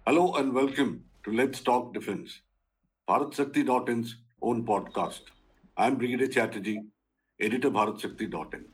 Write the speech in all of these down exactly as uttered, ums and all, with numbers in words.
Hello and welcome to Let's Talk Defense, Bharat Shakti dot in's own podcast. I'm Brigadier Chatterjee, editor Bharat Shakti dot in.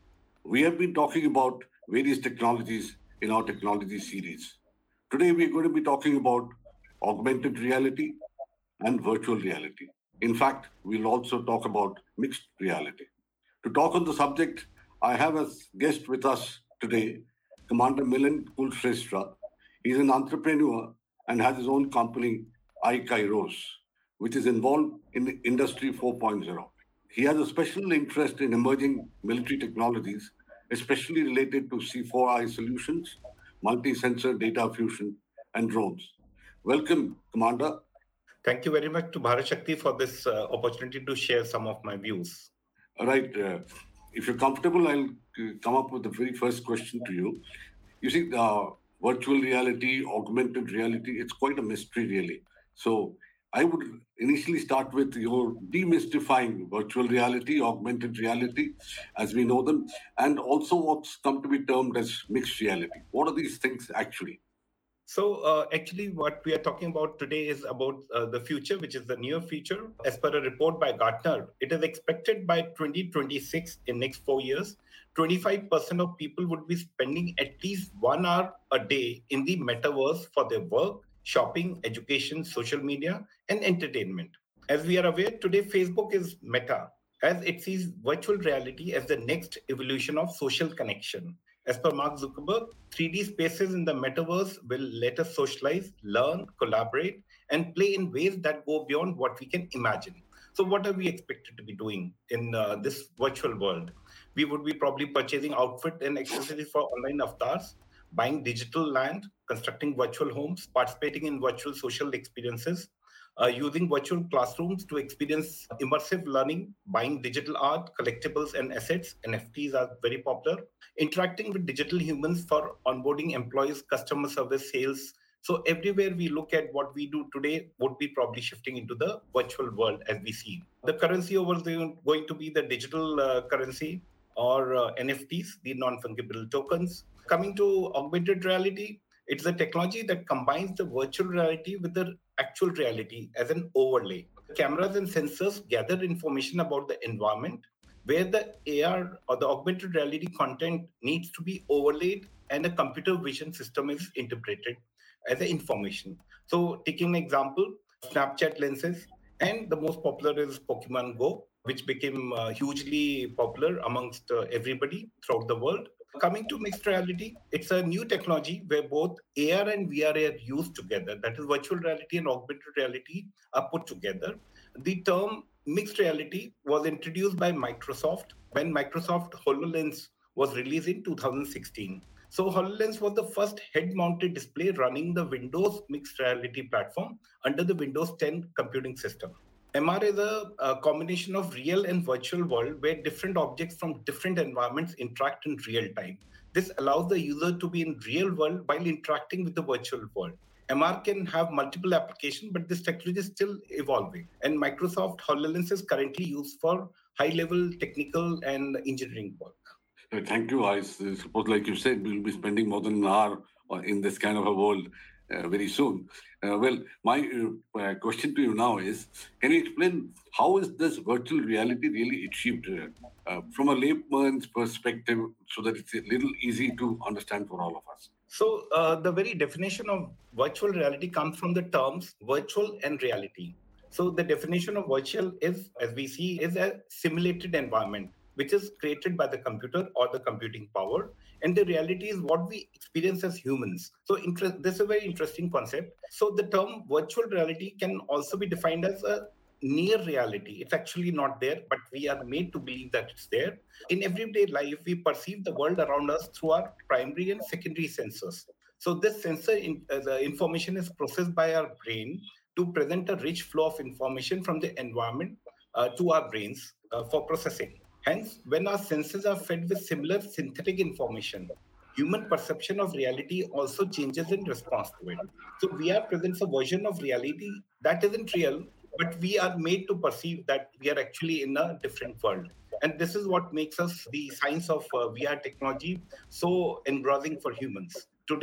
We have been talking about various technologies in our technology series. Today we are going to be talking about augmented reality and virtual reality. In fact, we'll also talk about mixed reality. To talk on the subject, I have as guest with us today Commander Milind Kulshrestha. He's an entrepreneur and has his own company, iKairos, which is involved in Industry 4.0. He has a special interest in emerging military technologies, especially related to C four I solutions, multi sensor data fusion, and drones. Welcome, Commander. Thank you very much to Bharat Shakti for this uh, opportunity to share some of my views. All right. Uh, if you're comfortable, I'll uh, come up with the very first question to you. You see, uh, virtual reality, augmented reality, it's quite a mystery, really. So I would initially start with your demystifying virtual reality, augmented reality, as we know them, and also what's come to be termed as mixed reality. What are these things actually? So, uh, actually, what we are talking about today is about uh, the future, which is the near future. As per a report by Gartner, it is expected by twenty twenty-six, in next four years, twenty-five percent of people would be spending at least one hour a day in the metaverse for their work, shopping, education, social media, and entertainment. As we are aware, today Facebook is Meta, as it sees virtual reality as the next evolution of social connection. As per Mark Zuckerberg, three D spaces in the metaverse will let us socialize, learn, collaborate, and play in ways that go beyond what we can imagine. So, what are we expected to be doing in uh, this virtual world? We would be probably purchasing outfit and accessories for online avatars, buying digital land, constructing virtual homes, participating in virtual social experiences, uh, using virtual classrooms to experience immersive learning, buying digital art, collectibles, and assets. N F Ts are very popular. Interacting with digital humans for onboarding employees, customer service, sales. So everywhere we look at what we do today would be probably shifting into the virtual world as we see. The currency over there going to be the digital uh, currency or uh, N F Ts, the non-fungible tokens. Coming to augmented reality, it's a technology that combines the virtual reality with the actual reality as an overlay. Cameras and sensors gather information about the environment where the A R or the augmented reality content needs to be overlaid and a computer vision system is interpreted as an information. So, taking an example, Snapchat lenses, and the most popular is Pokemon Go, which became uh, hugely popular amongst uh, everybody throughout the world. Coming to mixed reality, it's a new technology where both A R and V R are used together. That is, virtual reality and augmented reality are put together. The term mixed reality was introduced by Microsoft when Microsoft HoloLens was released in two thousand sixteen. So HoloLens was the first head-mounted display running the Windows mixed reality platform under the Windows ten computing system. M R is a, a combination of real and virtual world where different objects from different environments interact in real time. This allows the user to be in real world while interacting with the virtual world. M R can have multiple applications, but this technology is still evolving. And Microsoft HoloLens is currently used for high-level technical and engineering work. Uh, Thank you. I s- suppose, like you said, we'll be spending more than an hour uh, in this kind of a world uh, very soon. Uh, well, my uh, uh, question to you now is: can you explain how is this virtual reality really achieved uh, uh, from a layman's perspective, so that it's a little easy to understand for all of us? So, uh, the very definition of virtual reality comes from the terms virtual and reality. So, the definition of virtual is, as we see, is a simulated environment which is created by the computer or the computing power, and the reality is what we experience as humans. So, inter- this is a very interesting concept. So, the term virtual reality can also be defined as a near reality. It's actually not there, but we are made to believe that it's there. In everyday life, we perceive the world around us through our primary and secondary senses. So this sensor in, uh, the information is processed by our brain to present a rich flow of information from the environment uh, to our brains uh, for processing. Hence, when our senses are fed with similar synthetic information, human perception of reality also changes in response to it. So V R presents a version of reality that isn't real, but we are made to perceive that we are actually in a different world. And this is what makes us the science of uh, V R technology so engrossing for humans. Today,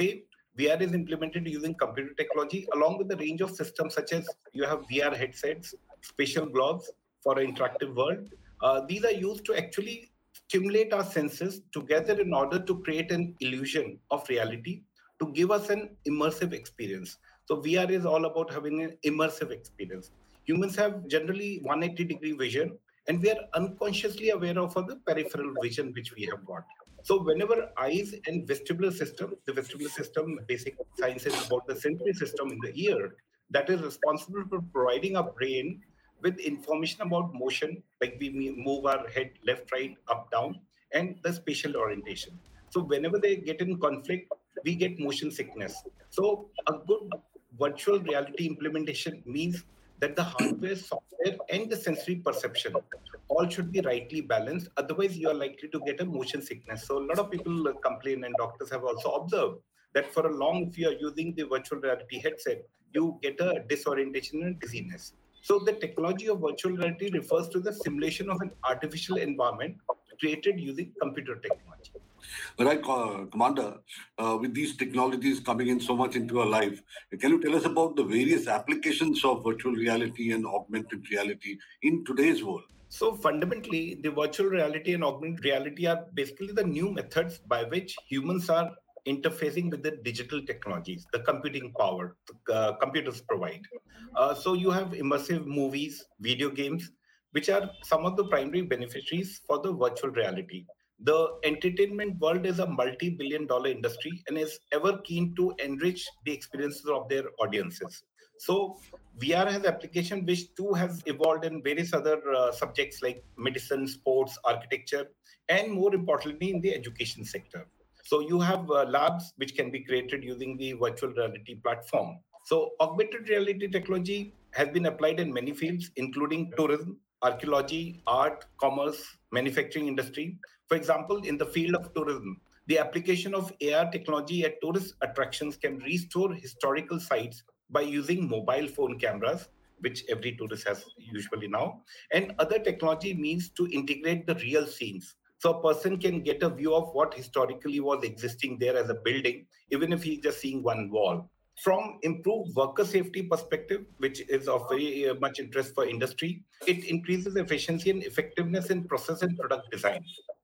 V R is implemented using computer technology along with a range of systems such as you have V R headsets, spatial gloves for an interactive world. Uh, these are used to actually stimulate our senses together in order to create an illusion of reality to give us an immersive experience. So V R is all about having an immersive experience. Humans have generally one hundred eighty degree vision, and we are unconsciously aware of the peripheral vision which we have got. So whenever eyes and vestibular system, the vestibular system, basic science is about the sensory system in the ear that is responsible for providing our brain with information about motion, like we move our head left, right, up, down, and the spatial orientation. So whenever they get in conflict, we get motion sickness. So a good virtual reality implementation means that the hardware, software, and the sensory perception all should be rightly balanced. Otherwise, you are likely to get a motion sickness. So a lot of people uh, complain, and doctors have also observed that for a long, if you are using the virtual reality headset, you get a disorientation and dizziness. So the technology of virtual reality refers to the simulation of an artificial environment created using computer technology. Right, uh, Commander, uh, with these technologies coming in so much into our life, can you tell us about the various applications of virtual reality and augmented reality in today's world? So fundamentally, the virtual reality and augmented reality are basically the new methods by which humans are interfacing with the digital technologies, the computing power uh, computers provide. Uh, so you have immersive movies, video games, which are some of the primary beneficiaries for the virtual reality. The entertainment world is a multi-billion dollar industry and is ever keen to enrich the experiences of their audiences. So V R has application which too has evolved in various other uh, subjects like medicine, sports, architecture, and more importantly in the education sector. So you have uh, labs which can be created using the virtual reality platform. So augmented reality technology has been applied in many fields, including tourism, archaeology, art, commerce, manufacturing industry. For example, in the field of tourism, the application of A R technology at tourist attractions can restore historical sites by using mobile phone cameras, which every tourist has usually now, and other technology means to integrate the real scenes. So a person can get a view of what historically was existing there as a building, even if he's just seeing one wall. From improved worker safety perspective, which is of very uh, much interest for industry, it increases efficiency and effectiveness in process and product design.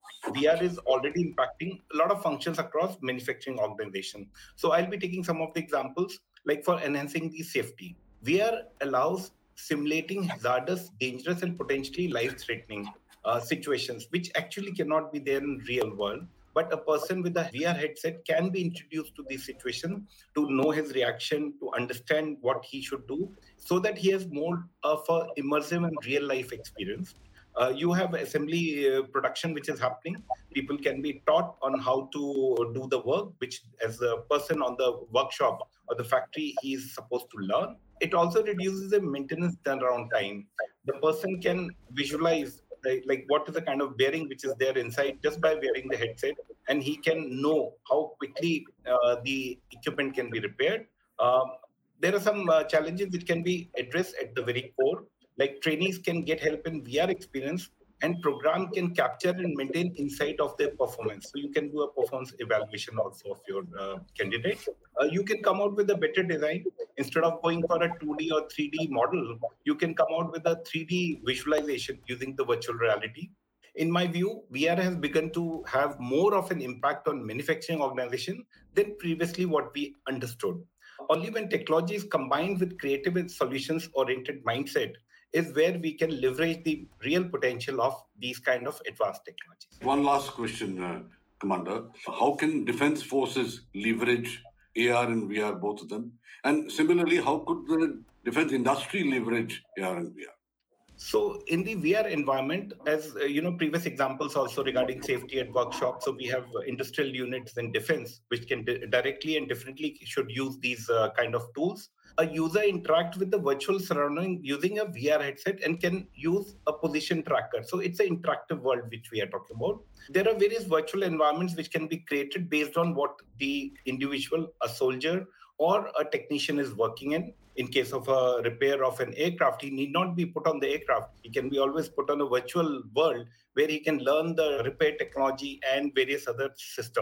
V R is already impacting a lot of functions across manufacturing organization. So I'll be taking some of the examples, like for enhancing the safety. V R allows simulating hazardous, dangerous, and potentially life-threatening uh, situations, which actually cannot be there in real world. But a person with a V R headset can be introduced to the situation to know his reaction, to understand what he should do, so that he has more of a immersive and real life experience. Uh, you have assembly uh, production which is happening. People can be taught on how to do the work, which as a person on the workshop or the factory he is supposed to learn. It also reduces the maintenance turnaround time. The person can visualize like, like what is the kind of bearing which is there inside just by wearing the headset, and he can know how quickly uh, the equipment can be repaired. Um, there are some uh, challenges which can be addressed at the very core, like trainees can get help in V R experience, and program can capture and maintain insight of their performance. So you can do a performance evaluation also of your uh, candidate. Uh, you can come out with a better design. Instead of going for a two D or three D model, you can come out with a three D visualization using the virtual reality. In my view, V R has begun to have more of an impact on manufacturing organization than previously what we understood. Only when technology is combined with creative and solutions-oriented mindset is where we can leverage the real potential of these kind of advanced technologies. One last question, uh, Commander. How can defense forces leverage A R and V R, both of them? And similarly, how could the defense industry leverage A R and V R? So in the V R environment, as uh, you know, previous examples also regarding safety at workshops. So we have uh, industrial units in defense, which can di- directly and differently should use these uh, kind of tools. A user interact with the virtual surrounding using a V R headset and can use a position tracker. So it's an interactive world which we are talking about. There are various virtual environments which can be created based on what the individual, a soldier, or a technician is working in. In case of a repair of an aircraft, he need not be put on the aircraft. He can be always put on a virtual world where he can learn the repair technology and various other systems.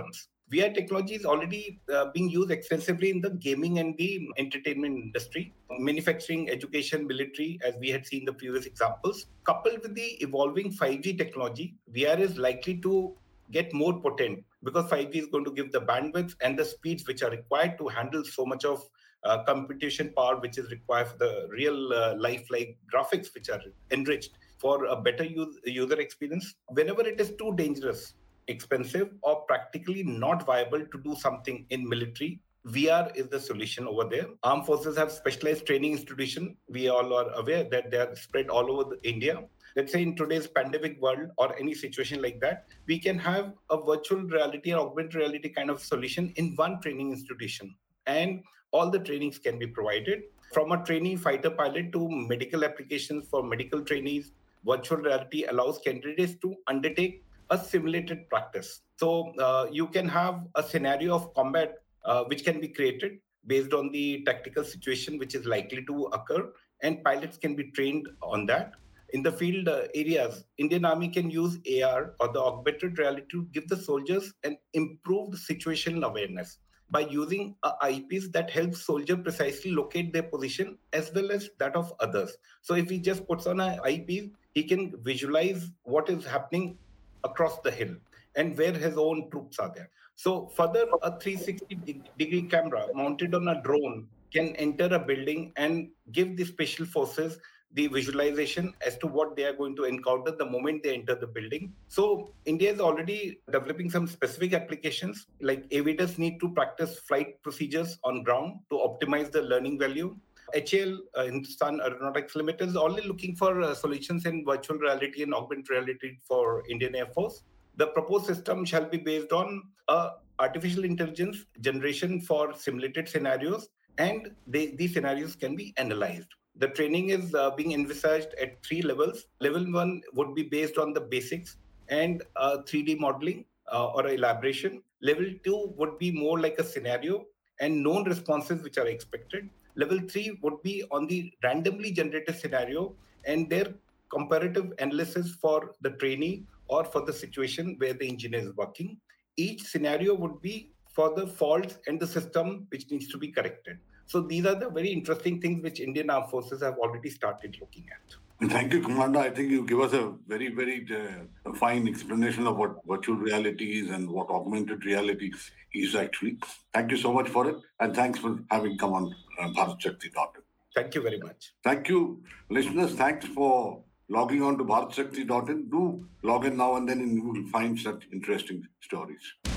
V R technology is already uh, being used extensively in the gaming and the entertainment industry, manufacturing, education, military, as we had seen the previous examples. Coupled with the evolving five G technology, V R is likely to get more potent because five G is going to give the bandwidth and the speeds which are required to handle so much of uh, computation power which is required for the real uh, life-like graphics which are enriched for a better use, user experience. Whenever it is too dangerous, expensive, or practically not viable to do something in military, V R is the solution over there. Armed forces have specialized training institutions. We all are aware that they are spread all over the India. Let's say in today's pandemic world or any situation like that, we can have a virtual reality or augmented reality kind of solution in one training institution. And all the trainings can be provided from a trainee fighter pilot to medical applications for medical trainees. Virtual reality allows candidates to undertake a simulated practice. So uh, you can have a scenario of combat uh, which can be created based on the tactical situation which is likely to occur, and pilots can be trained on that. In the field uh, areas, Indian Army can use A R or the augmented reality to give the soldiers an improved situational awareness by using a eyepiece that helps soldier precisely locate their position as well as that of others. So if he just puts on an eyepiece, he can visualize what is happening across the hill and where his own troops are there. So further, a three sixty degree camera mounted on a drone can enter a building and give the special forces the visualization as to what they are going to encounter the moment they enter the building. So India is already developing some specific applications, like aviators need to practice flight procedures on ground to optimize the learning value. H A L, uh, Hindustan Aeronautics Limited, is only looking for uh, solutions in virtual reality and augmented reality for Indian Air Force. The proposed system shall be based on uh, artificial intelligence generation for simulated scenarios, and they, these scenarios can be analyzed. The training is uh, being envisaged at three levels. Level one would be based on the basics and uh, three D modeling uh, or elaboration. Level two would be more like a scenario and known responses which are expected. Level three would be on the randomly generated scenario and their comparative analysis for the trainee or for the situation where the engineer is working. Each scenario would be for the faults and the system which needs to be corrected. So these are the very interesting things which Indian Armed Forces have already started looking at. Thank you, Commander. I think you give us a very, very uh, fine explanation of what virtual reality is and what augmented reality is actually. Thank you so much for it. And thanks for having come on uh, Bharat Shakti dot in. Thank you very much. Thank you, listeners. Thanks for logging on to Bharat Shakti dot in. Do log in now and then and you will find such interesting stories.